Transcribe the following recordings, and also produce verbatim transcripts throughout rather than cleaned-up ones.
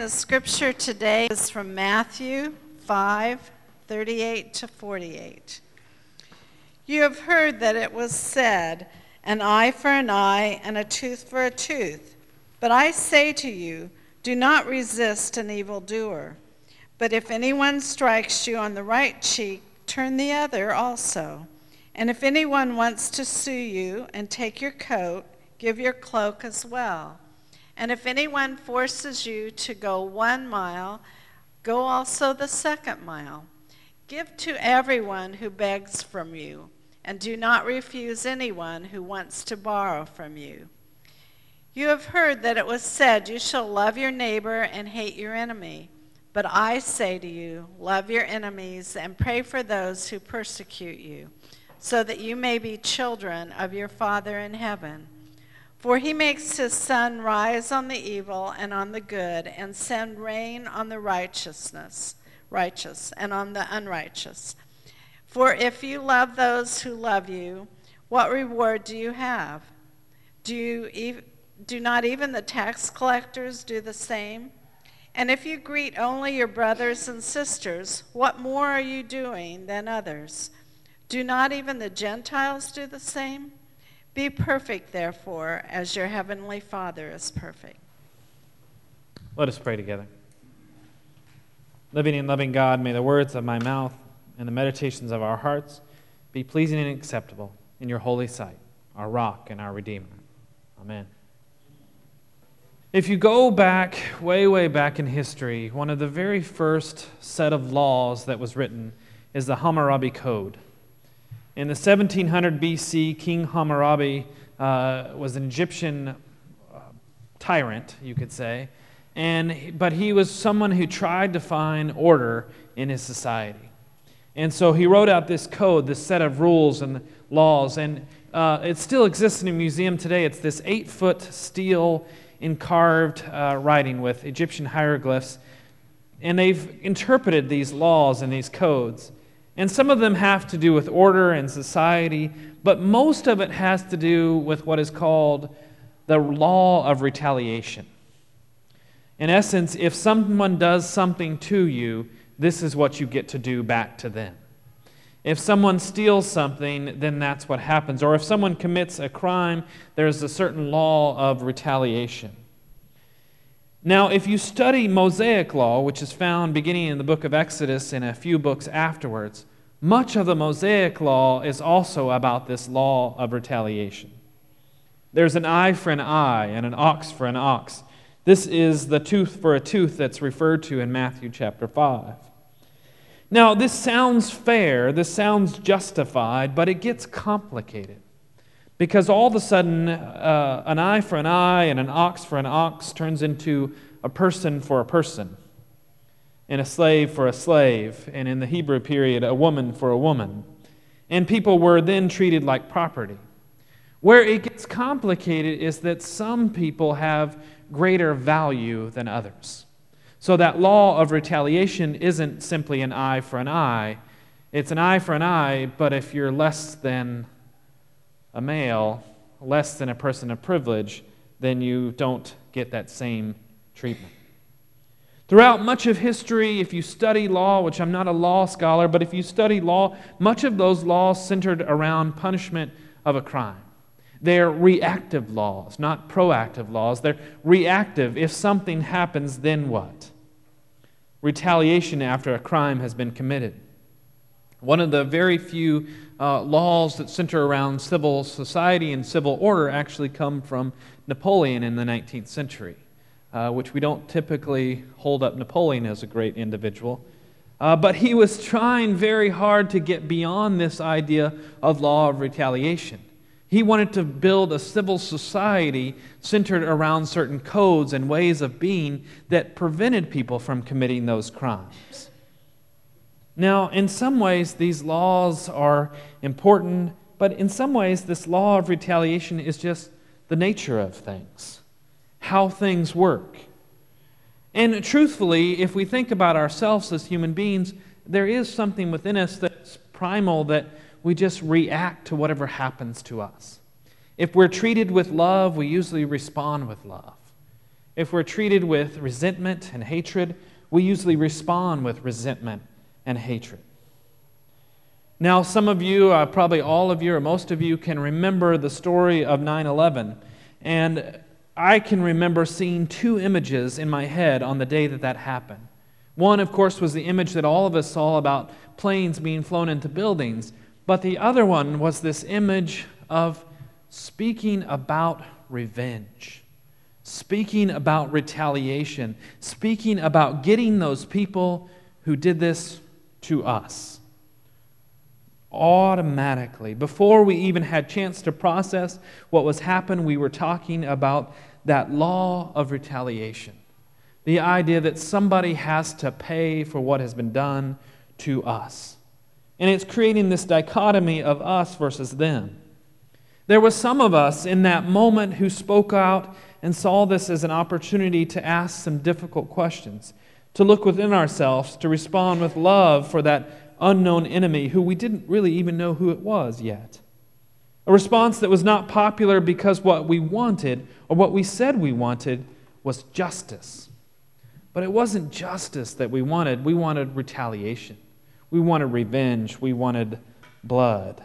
The scripture today is from Matthew five, thirty-eight to forty-eight. You have heard that it was said, an eye for an eye and a tooth for a tooth. But I say to you, do not resist an evildoer. But if anyone strikes you on the right cheek, turn the other also. And if anyone wants to sue you and take your coat, give your cloak as well. And if anyone forces you to go one mile, go also the second mile. Give to everyone who begs from you, and do not refuse anyone who wants to borrow from you. You have heard that it was said, you shall love your neighbor and hate your enemy. But I say to you, love your enemies and pray for those who persecute you, so that you may be children of your Father in heaven. For he makes his sun rise on the evil and on the good, and send rain on the righteousness, righteous and on the unrighteous. For if you love those who love you, what reward do you have? Do you ev- do not even the tax collectors do the same? And if you greet only your brothers and sisters, what more are you doing than others? Do not even the Gentiles do the same? Be perfect, therefore, as your heavenly Father is perfect. Let us pray together. Living and loving God, may the words of my mouth and the meditations of our hearts be pleasing and acceptable in your holy sight, our rock and our Redeemer. Amen. If you go back, way, way back in history, one of the very first set of laws that was written is the Hammurabi Code. In the seventeen hundred B C, King Hammurabi uh, was an Egyptian uh, tyrant, you could say, and but he was someone who tried to find order in his society. And so he wrote out this code, this set of rules and laws, and uh, it still exists in a museum today. It's this eight-foot steel encarved uh, writing with Egyptian hieroglyphs, and they've interpreted these laws and these codes. And some of them have to do with order and society, but most of it has to do with what is called the law of retaliation. In essence, if someone does something to you, this is what you get to do back to them. If someone steals something, then that's what happens. Or if someone commits a crime, there's a certain law of retaliation. Now, if you study Mosaic law, which is found beginning in the book of Exodus and a few books afterwards, much of the Mosaic law is also about this law of retaliation. There's an eye for an eye and an ox for an ox. This is the tooth for a tooth that's referred to in Matthew chapter five. Now, this sounds fair, this sounds justified, but it gets complicated. Because all of a sudden, uh, an eye for an eye and an ox for an ox turns into a person for a person, and a slave for a slave, and in the Hebrew period, a woman for a woman. And people were then treated like property. Where it gets complicated is that some people have greater value than others. So that law of retaliation isn't simply an eye for an eye. It's an eye for an eye, but if you're less than a male, less than a person of privilege, then you don't get that same treatment. Throughout much of history, if you study law, which I'm not a law scholar, but if you study law, much of those laws centered around punishment of a crime. They're reactive laws, not proactive laws. They're reactive. If something happens, then what? Retaliation after a crime has been committed. One of the very few uh, laws that center around civil society and civil order actually come from Napoleon in the nineteenth century, uh, which we don't typically hold up Napoleon as a great individual. Uh, but he was trying very hard to get beyond this idea of law of retaliation. He wanted to build a civil society centered around certain codes and ways of being that prevented people from committing those crimes. Now, in some ways, these laws are important, but in some ways, this law of retaliation is just the nature of things, how things work. And truthfully, if we think about ourselves as human beings, there is something within us that's primal that we just react to whatever happens to us. If we're treated with love, we usually respond with love. If we're treated with resentment and hatred, we usually respond with resentment and hatred. Now, some of you, uh, probably all of you or most of you, can remember the story of nine eleven. And I can remember seeing two images in my head on the day that that happened. One, of course, was the image that all of us saw about planes being flown into buildings. But the other one was this image of speaking about revenge, speaking about retaliation, speaking about getting those people who did this to us. Automatically, before we even had chance to process what was happening, we were talking about that law of retaliation. The idea that somebody has to pay for what has been done to us. And it's creating this dichotomy of us versus them. There were some of us in that moment who spoke out and saw this as an opportunity to ask some difficult questions, to look within ourselves, to respond with love for that unknown enemy who we didn't really even know who it was yet. A response that was not popular because what we wanted, or what we said we wanted, was justice. But it wasn't justice that we wanted. We wanted retaliation. We wanted revenge. We wanted blood.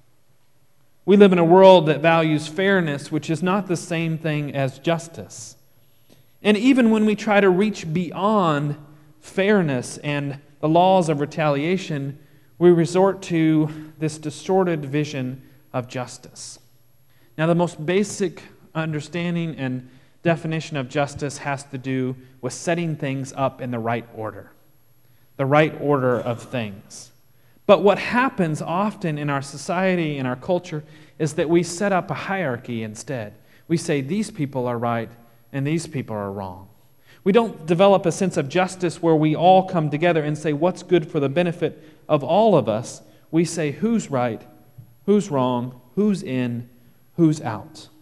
We live in a world that values fairness, which is not the same thing as justice. And even when we try to reach beyond fairness and the laws of retaliation, we resort to this distorted vision of justice. Now, the most basic understanding and definition of justice has to do with setting things up in the right order, the right order of things. But what happens often in our society, in our culture, is that we set up a hierarchy instead. We say these people are right and these people are wrong. We don't develop a sense of justice where we all come together and say what's good for the benefit of all of us. We say who's right, who's wrong, who's in, who's out.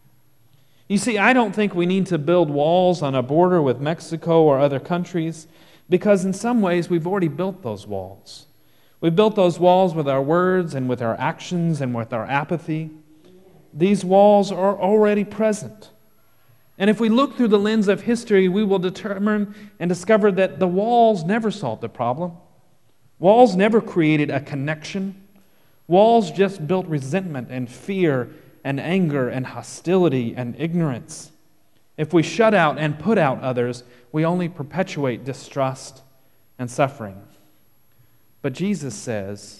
You see, I don't think we need to build walls on a border with Mexico or other countries, because in some ways we've already built those walls. We've built those walls with our words and with our actions and with our apathy. These walls are already present. And if we look through the lens of history, we will determine and discover that the walls never solved the problem. Walls never created a connection. Walls just built resentment and fear and anger and hostility and ignorance. If we shut out and put out others, we only perpetuate distrust and suffering. But Jesus says,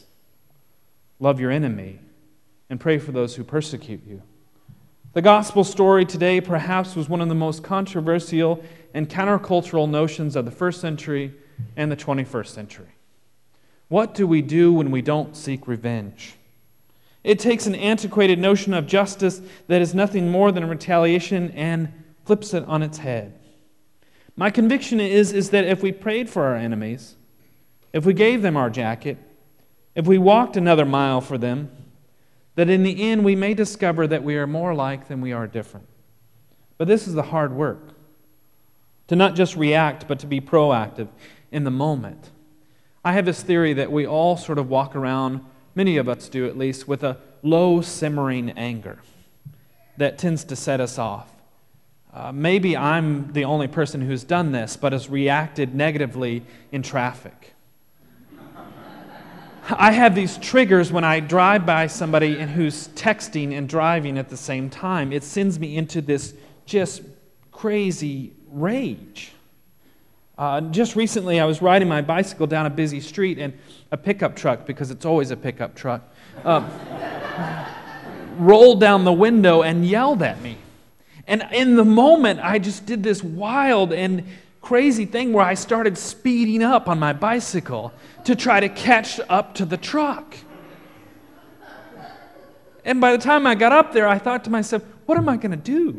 love your enemy and pray for those who persecute you. The gospel story today perhaps was one of the most controversial and countercultural notions of the first century and the twenty-first century. What do we do when we don't seek revenge? It takes an antiquated notion of justice that is nothing more than retaliation and flips it on its head. My conviction is, is that if we prayed for our enemies, if we gave them our jacket, if we walked another mile for them, that in the end we may discover that we are more alike than we are different. But this is the hard work, to not just react, but to be proactive in the moment. I have this theory that we all sort of walk around, many of us do at least, with a low simmering anger that tends to set us off. Uh, maybe I'm the only person who's done this, but has reacted negatively in traffic. I have these triggers when I drive by somebody and who's texting and driving at the same time. It sends me into this just crazy rage. Uh, just recently, I was riding my bicycle down a busy street, and a pickup truck, because it's always a pickup truck, uh, rolled down the window and yelled at me. And in the moment, I just did this wild and crazy thing where I started speeding up on my bicycle to try to catch up to the truck. And by the time I got up there, I thought to myself, what am I going to do?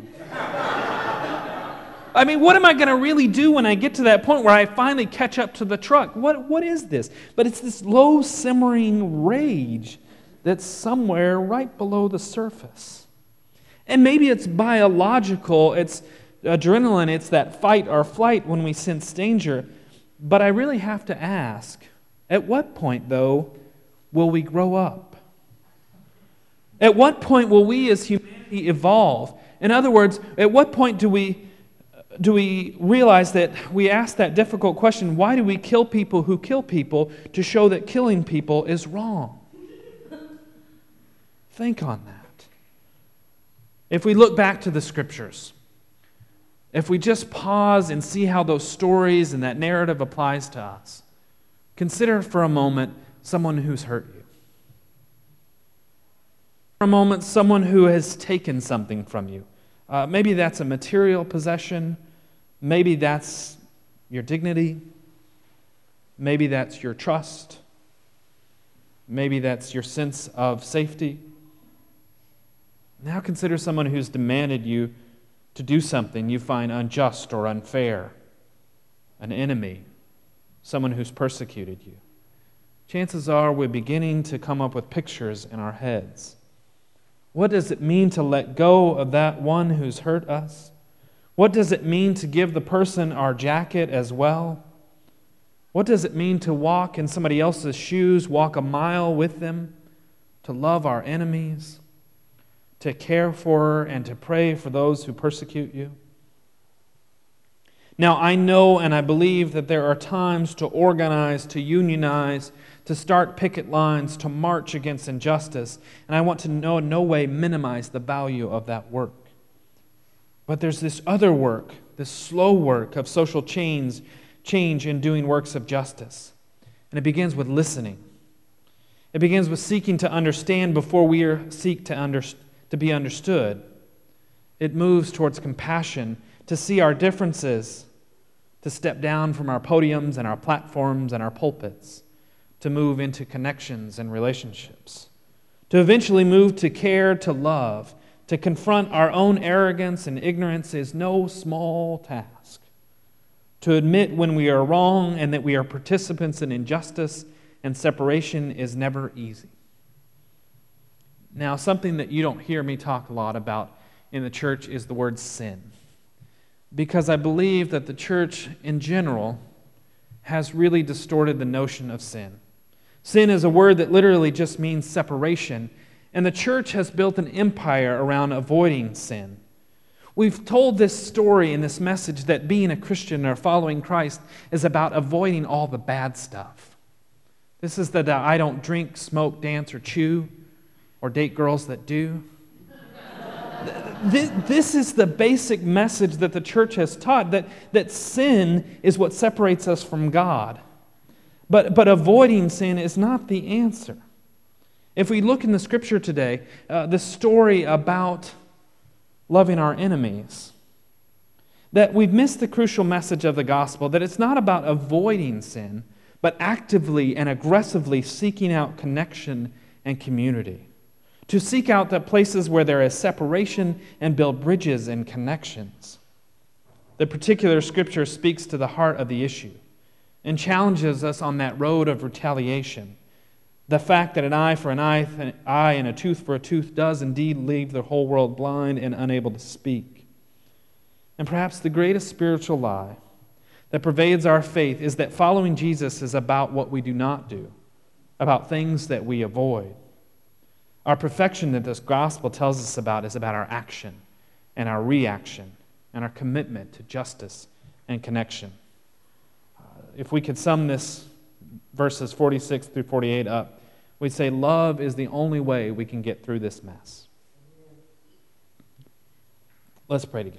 I mean, what am I going to really do when I get to that point where I finally catch up to the truck? What, what is this? But it's this low simmering rage that's somewhere right below the surface. And maybe it's biological, it's adrenaline, it's that fight or flight when we sense danger. But I really have to ask, at what point, though, will we grow up? At what point will we as humanity evolve? In other words, at what point do we do we realize that we ask that difficult question, why do we kill people who kill people to show that killing people is wrong? Think on that. If we look back to the Scriptures, if we just pause and see how those stories and that narrative applies to us, consider for a moment someone who's hurt you. For a moment, someone who has taken something from you. Uh, maybe that's a material possession. Maybe that's your dignity. Maybe that's your trust. Maybe that's your sense of safety. Now consider someone who's demanded you to do something you find unjust or unfair, an enemy, someone who's persecuted you. Chances are we're beginning to come up with pictures in our heads. What does it mean to let go of that one who's hurt us? What does it mean to give the person our jacket as well? What does it mean to walk in somebody else's shoes, walk a mile with them, to love our enemies, to care for and to pray for those who persecute you? Now, I know and I believe that there are times to organize, to unionize, to start picket lines, to march against injustice, and I want to no, in no way minimize the value of that work. But there's this other work, this slow work of social change, change in doing works of justice. And it begins with listening. It begins with seeking to understand before we are, seek to, under, to be understood. It moves towards compassion, to see our differences, to step down from our podiums and our platforms and our pulpits, to move into connections and relationships, to eventually move to care, to love. To confront our own arrogance and ignorance is no small task. To admit when we are wrong and that we are participants in injustice and separation is never easy. Now, something that you don't hear me talk a lot about in the church is the word sin. Because I believe that the church in general has really distorted the notion of sin. Sin is a word that literally just means separation. And the church has built an empire around avoiding sin. We've told this story in this message that being a Christian or following Christ is about avoiding all the bad stuff. This is that I don't drink, smoke, dance, or chew, or date girls that do. This is the basic message that the church has taught, that, that sin is what separates us from God. But, but avoiding sin is not the answer. If we look in the Scripture today, uh, the story about loving our enemies, that we've missed the crucial message of the gospel, that it's not about avoiding sin, but actively and aggressively seeking out connection and community. To seek out the places where there is separation and build bridges and connections. The particular Scripture speaks to the heart of the issue and challenges us on that road of retaliation. The fact that an eye for an eye, an eye and a tooth for a tooth does indeed leave the whole world blind and unable to speak. And perhaps the greatest spiritual lie that pervades our faith is that following Jesus is about what we do not do, about things that we avoid. Our perfection that this gospel tells us about is about our action and our reaction and our commitment to justice and connection. Uh, if we could sum this verses forty-six through forty-eight up, we'd say love is the only way we can get through this mess. Let's pray together.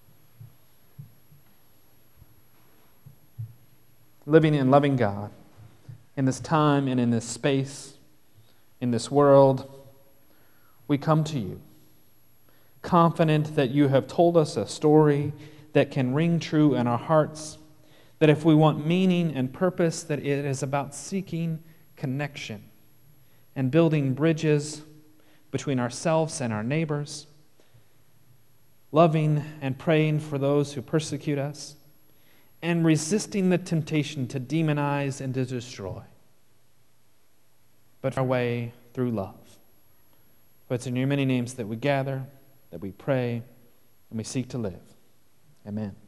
Living and loving God, in this time and in this space, in this world, we come to you, confident that you have told us a story that can ring true in our hearts, that if we want meaning and purpose, that it is about seeking connection and building bridges between ourselves and our neighbors, loving and praying for those who persecute us, and resisting the temptation to demonize and to destroy, but our way through love. For it's in your many names that we gather, that we pray, and we seek to live. Amen.